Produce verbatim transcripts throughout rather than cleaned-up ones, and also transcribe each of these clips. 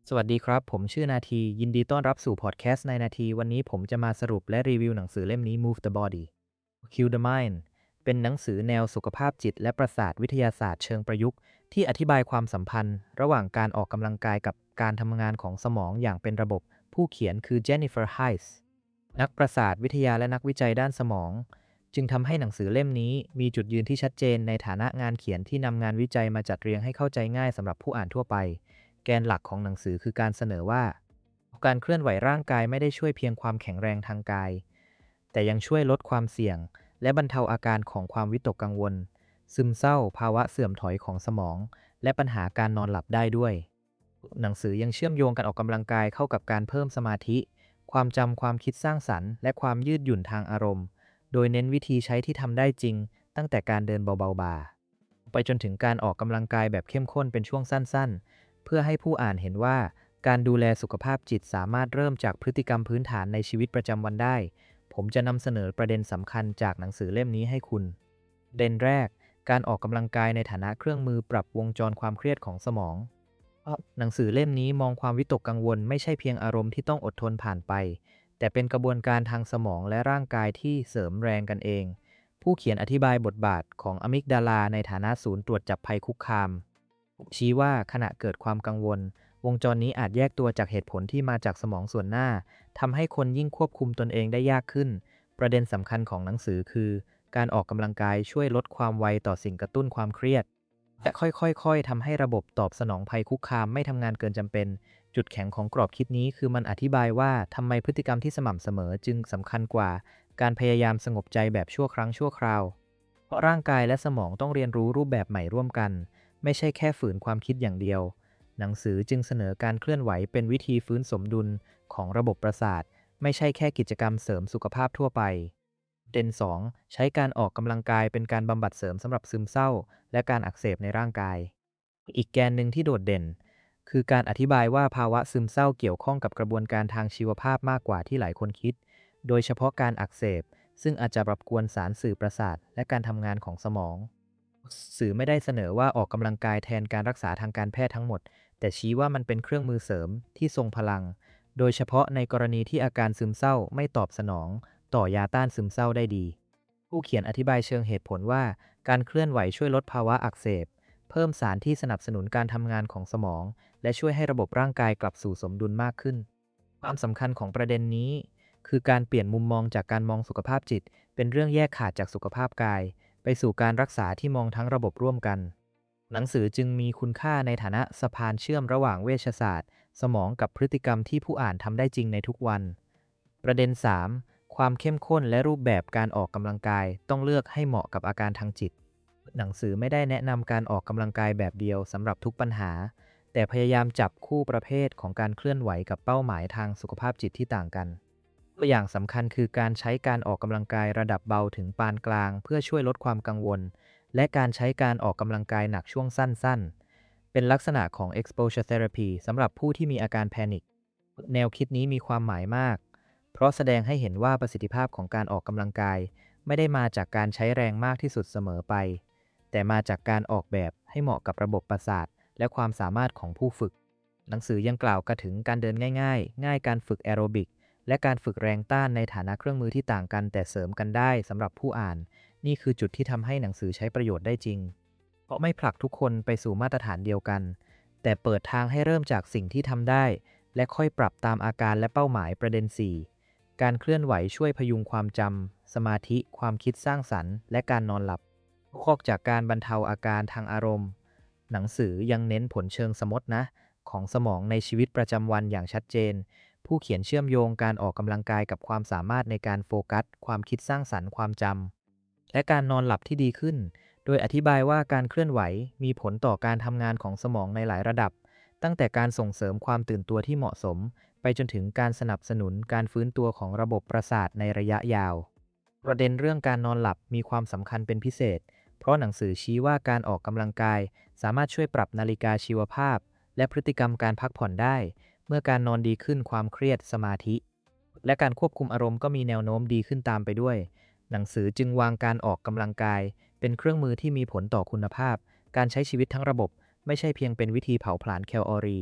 สวัสดีครับผมชื่อนาทียินดีต้อนรับสู่พอดแคสต์ในนาทีวันนี้ผมจะมาสรุปและรีวิวหนังสือเล่มนี้ Move the Body Kill the Mind เป็นหนังสือแนวสุขภาพจิตและประสาทวิทยาศาสตร์เชิงประยุกต์ที่อธิบายความสัมพันธ์ระหว่างการออกกำลังกายกับการทำงานของสมองอย่างเป็นระบบผู้เขียนคือเจนนิเฟอร์ไฮส์นักประสาทวิทยาและนักวิจัยด้านสมองจึงทำให้หนังสือเล่มนี้มีจุดยืนที่ชัดเจนในฐานะงานเขียนที่นำงานวิจัยมาจัดเรียงให้เข้าใจง่ายสำหรับผู้อ่านทั่วไป แกนหลักของหนังสือคือการเสนอว่าการเคลื่อนไหวร่างกายไม่ได้ช่วยเพียงความแข็งแรงทางกายแต่ยังช่วยลดความเสี่ยงและบรรเทาอาการของความวิตกกังวลซึมเศร้าภาวะเสื่อมถอยของสมองและปัญหาการนอนหลับได้ด้วยหนังสือยังเชื่อมโยงการออกกำลังกายเข้ากับการเพิ่มสมาธิความจำความคิดสร้างสรรค์และความยืดหยุ่นทางอารมณ์โดยเน้นวิธีใช้ที่ทำได้จริงตั้งแต่การเดินเบาๆบ่าไปจนถึงการออกกำลังกายแบบเข้มข้นเป็นช่วงสั้นๆ เพื่อให้ผู้อ่านเห็นว่าการดูแลสุขภาพจิตสามารถเริ่มจากพฤติกรรมพื้นฐานในชีวิตประจำวันได้ ผมจะนำเสนอประเด็นสำคัญจากหนังสือเล่มนี้ให้คุณประเด็นแรกการออกกำลังกายในฐานะเครื่องมือปรับวงจรความเครียดของสมองหนังสือเล่มนี้มองความวิตกกังวลไม่ใช่เพียงอารมณ์ที่ต้องอดทนผ่านไป แต่เป็นกระบวนการทางสมองและร่างกายที่เสริมแรงกันเอง ผู้เขียนอธิบายบทบาทของอะมิกดาลาในฐานะศูนย์ตรวจจับภัยคุกคาม ชี้ว่าขณะเกิดความกังวลวงจรนี้อาจแยกตัวจากเหตุผลที่มาจากสมองส่วนหน้าทำให้คนยิ่งควบคุมตนเองได้ยากขึ้นประเด็นสำคัญของหนังสือคือการออกกำลังกายช่วยลดความไวต่อสิ่งกระตุ้นความเครียดและค่อยๆๆทำให้ระบบตอบสนองภัยคุกคามไม่ทำงานเกินจำเป็นจุดแข็งของกรอบคิดนี้คือมันอธิบายว่าทำไมพฤติกรรมที่สม่ำเสมอจึงสำคัญกว่าการพยายามสงบใจแบบชั่วครั้งชั่วคราวเพราะร่างกายและสมองต้องเรียนรู้รูปแบบใหม่ร่วมกัน ไม่ใช่แค่ฝืนความคิดอย่างเดียว หนังสือจึงเสนอการเคลื่อนไหวเป็นวิธีฟื้นสมดุลของระบบประสาท ไม่ใช่แค่กิจกรรมเสริมสุขภาพทั่วไปเด่นสองใช้การออกกำลังกายเป็นการบำบัดเสริมสำหรับซึมเศร้าและการอักเสบในร่างกาย อีกแกนหนึ่งที่โดดเด่น คือการอธิบายว่าภาวะซึมเศร้าเกี่ยวข้องกับกระบวนการทางชีวภาพมากกว่าที่หลายคนคิด โดยเฉพาะการอักเสบซึ่งอาจจะรบกวนสารสื่อประสาทและการทำงานของสมอง สื่อไม่ได้เสนอว่าออกกำลังกายแทนการรักษาทางการแพทย์ทั้งหมด แต่ชี้ว่ามันเป็นเครื่องมือเสริมที่ทรงพลัง โดยเฉพาะในกรณีที่อาการซึมเศร้าไม่ตอบสนองต่อยาต้านซึมเศร้าได้ดี ผู้เขียนอธิบายเชิงเหตุผลว่าการเคลื่อนไหวช่วยลดภาวะอักเสบเพิ่มสารที่สนับสนุนการทำงานของสมอง และช่วยให้ระบบร่างกายกลับสู่สมดุลมากขึ้น ความสำคัญของประเด็นนี้คือการเปลี่ยนมุมมองจากการมองสุขภาพจิตเป็นเรื่องแยกขาดจากสุขภาพกาย ไปสู่การรักษาที่มองทั้งระบบร่วมกัน หนังสือจึงมีคุณค่าในฐานะสะพานเชื่อมระหว่างเวชศาสตร์สมองกับพฤติกรรมที่ผู้อ่านทำได้จริงในทุกวัน ประเด็นสามความเข้มข้นและรูปแบบการออกกำลังกายต้องเลือกให้เหมาะกับอาการทางจิต หนังสือไม่ได้แนะนำการออกกำลังกายแบบเดียวสำหรับทุกปัญหา แต่พยายามจับคู่ประเภทของการเคลื่อนไหวกับเป้าหมายทางสุขภาพจิตที่ต่างกัน ตัวอย่างสำคัญคือการใช้การออกกำลังกายระดับเบาถึงปานกลางเพื่อช่วยลดความกังวล และการใช้การออกกำลังกายหนักช่วงสั้นๆ เป็นลักษณะของ exposure therapy สำหรับผู้ที่มีอาการแพนิคแนวคิดนี้มีความหมายมาก เพราะแสดงให้เห็นว่าประสิทธิภาพของการออกกำลังกายไม่ได้มาจากการใช้แรงมากที่สุดเสมอไป แต่มาจากการออกแบบให้เหมาะกับระบบประสาทและความสามารถของผู้ฝึก หนังสือยังกล่าวกระถึงการเดินง่ายๆ ง่ายการฝึกแอโรบิกและการฝึกแรงต้านในฐานะเครื่องมือที่ต่างกันแต่เสริมกันได้สำหรับผู้อ่าน นี่คือจุดที่ทำให้หนังสือใช้ประโยชน์ได้จริง เพราะไม่ผลักทุกคนไปสู่มาตรฐานเดียวกัน แต่เปิดทางให้เริ่มจากสิ่งที่ทำได้ และค่อยปรับตามอาการและเป้าหมายประเด็นสี่การเคลื่อนไหวช่วยพยุงความจำ สมาธิ ความคิดสร้างสรรค์ และการนอนหลับนอกจากการบรรเทาอาการทางอารมณ์ หนังสือยังเน้นผลเชิงสมมตินะของสมองในชีวิตประจำวันอย่างชัดเจน ผู้เขียนเชื่อมโยงการออกกำลังกายกับความสามารถในการโฟกัส ความคิดสร้างสรรค์ความจำ และการนอนหลับที่ดีขึ้น โดยอธิบายว่าการเคลื่อนไหวมีผลต่อการทำงานของสมองในหลายระดับ ตั้งแต่การส่งเสริมความตื่นตัวที่เหมาะสม ไปจนถึงการสนับสนุนการฟื้นตัวของระบบประสาทในระยะยาว ประเด็นเรื่องการนอนหลับมีความสำคัญเป็นพิเศษ เพราะหนังสือชี้ว่าการออกกำลังกายสามารถช่วยปรับนาฬิกาชีวภาพ และพฤติกรรมการพักผ่อนได้ เมื่อการนอนดีขึ้นความเครียดสมาธิ และการควบคุมอารมณ์ก็มีแนวโน้มดีขึ้นตามไปด้วย หนังสือจึงวางการออกกำลังกายเป็นเครื่องมือที่มีผลต่อคุณภาพ การใช้ชีวิตทั้งระบบไม่ใช่เพียงเป็นวิธีเผาผลาญแคลอรี่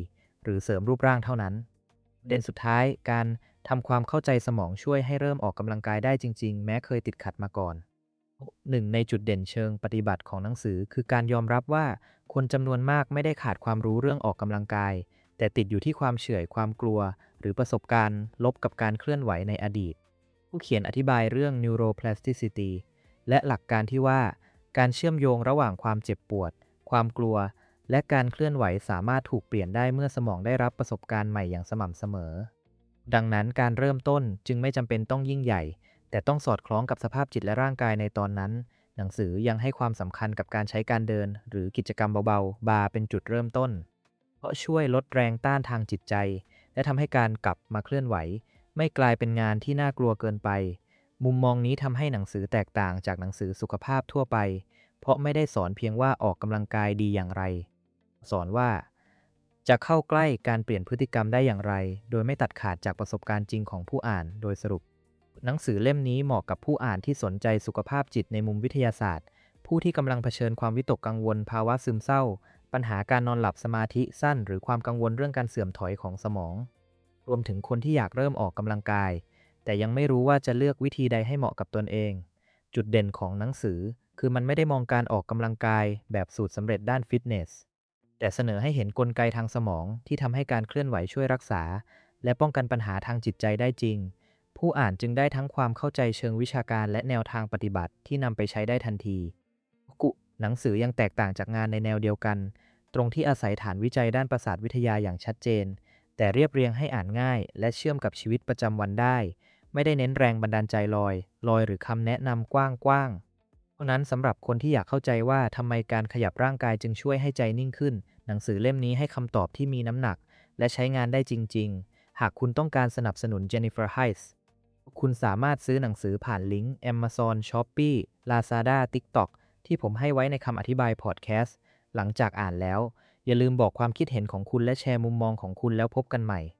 รือเสริมรูปร่างเท่านั้นประเด็นสุดท้ายการทำความเข้าใจสมองช่วยให้เริ่มออกกำลังกายได้จริงๆแม้เคยติดขัดมาก่อนหนึ่งในจุดเด่นเชิงปฏิบัติของหนังสือคือการยอมรับว่าคนจำนวนมากไม่ได้ขาดความรู้เรื่องออกกำลังกายแต่ติดอยู่ที่ความเฉื่อยความกลัวหรือประสบการณ์ลบกับการเคลื่อนไหวในอดีตผู้เขียนอธิบายเรื่อง neuroplasticity และหลักการที่ว่าการเชื่อมโยงระหว่างความเจ็บปวดความกลัวและการเคลื่อนไหวสามารถถูกเปลี่ยนได้เมื่อสมองได้รับประสบการณ์ใหม่อย่างสม่ำเสมอดังนั้นการเริ่มต้นจึงไม่จำเป็นต้องยิ่งใหญ่แต่ต้องสอดคล้องกับสภาพจิตและร่างกายในตอนนั้นหนังสือยังให้ความสำคัญกับการใช้การเดินหรือกิจกรรมเบาๆบาร์เป็นจุดเริ่มต้นเพราะช่วยลดแรงต้านทางจิตใจและทำให้การกลับมาเคลื่อนไหวไม่กลายเป็นงานที่น่ากลัวเกินไปมุมมองนี้ทำให้หนังสือแตกต่างจากหนังสือสุขภาพทั่วไปเพราะไม่ได้สอนเพียงว่าออกกำลังกายดีอย่างไรสอนว่าจะเข้าใกล้การเปลี่ยนพฤติกรรมได้อย่างไรโดยไม่ตัดขาดจากประสบการณ์จริงของผู้อ่านโดยสรุปหนังสือเล่มนี้เหมาะกับผู้อ่านที่สนใจสุขภาพจิตในมุมวิทยาศาสตร์ผู้ที่กำลังเผชิญความวิตกกังวลภาวะซึมเศร้าปัญหาการนอนหลับสมาธิสั้นหรือความกังวลเรื่องการเสื่อมถอยของสมองรวมถึงคนที่อยากเริ่มออกกำลังกายแต่ยังไม่รู้ว่าจะเลือกวิธีใดให้เหมาะกับตนเองจุดเด่นของหนังสือคือมันไม่ได้มองการออกกำลังกายแบบสูตรสำเร็จด้านฟิตเนสแต่เสนอให้เห็นกลไกทางสมองที่ทำให้การเคลื่อนไหวช่วยรักษาและป้องกันปัญหาทางจิตใจได้จริงผู้อ่านจึงได้ทั้งความเข้าใจเชิงวิชาการและแนวทางปฏิบัติที่นำไปใช้ได้ทันทีกุหนังสือยังแตกต่างจากงานในแนวเดียวกันตรงที่อาศัยฐานวิจัยด้านประสาทวิทยาอย่างชัดเจนแต่เรียบเรียงให้อ่านง่ายและเชื่อมกับชีวิตประจำวันได้ไม่ได้เน้นแรงบันดาลใจลอยลอยหรือคำแนะนำกว้างๆเพราะนั้นสำหรับคนที่อยากเข้าใจว่าทำไมการขยับร่างกายจึงช่วยให้ใจนิ่งขึ้นหนังสือเล่มนี้ให้คำตอบที่มีน้ำหนักและใช้งานได้จริงๆหากคุณต้องการสนับสนุน Jennifer Heiss คุณสามารถซื้อหนังสือผ่านลิงก์ Amazon Shopee Lazada TikTok ที่ผมให้ไว้ในคำอธิบายพอดแคสต์หลังจากอ่านแล้วอย่าลืมบอกความคิดเห็นของคุณและแชร์มุมมองของคุณแล้วพบกันใหม่